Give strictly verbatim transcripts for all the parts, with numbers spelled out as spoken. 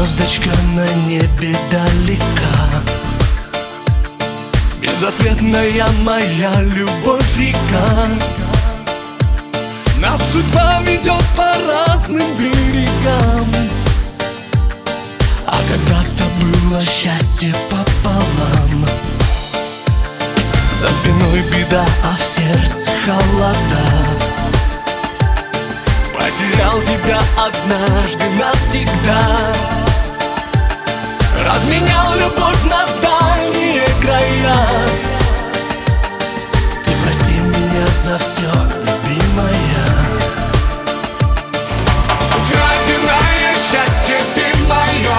звездочка на небе далека, безответная моя любовь река. Нас судьба ведет по разным берегам, а когда-то было счастье пополам. За спиной беда, а в сердце холода. Потерял тебя однажды навсегда, разменял любовь на дальние края. Ты прости меня за все, любимая. Украденное счастье ты мое,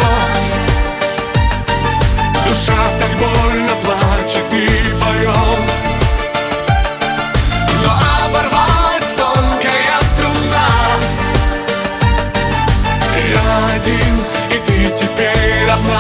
душа так больно плачет и поет, но оборвалась тонкая струна. Я один, и ты теперь одна.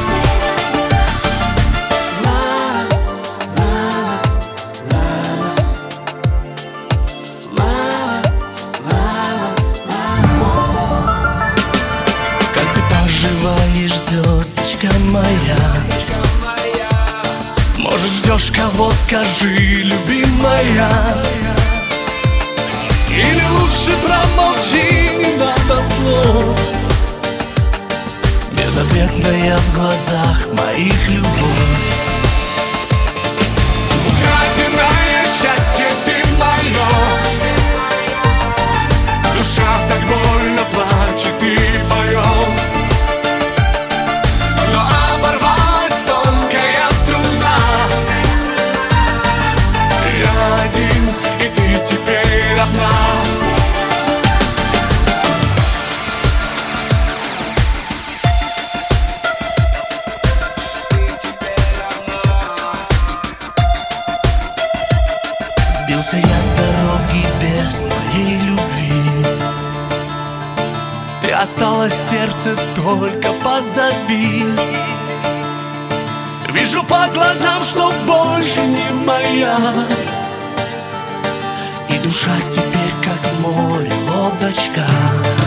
Как ты поживаешь, звездочка моя? Может, ждешь кого, скажи, любимая? Или лучше промолчи, не надо слов. Безответная в глазах моих любовь. Украденное счастье ты мое, душа так больно плачет и поет, но оборвалась тонкая струна. Я один, и ты теперь одна. Сбился я с дороги без твоей любви, ты осталась в сердце, только позови. Вижу по глазам, что больше не моя, и душа теперь как в море лодочка.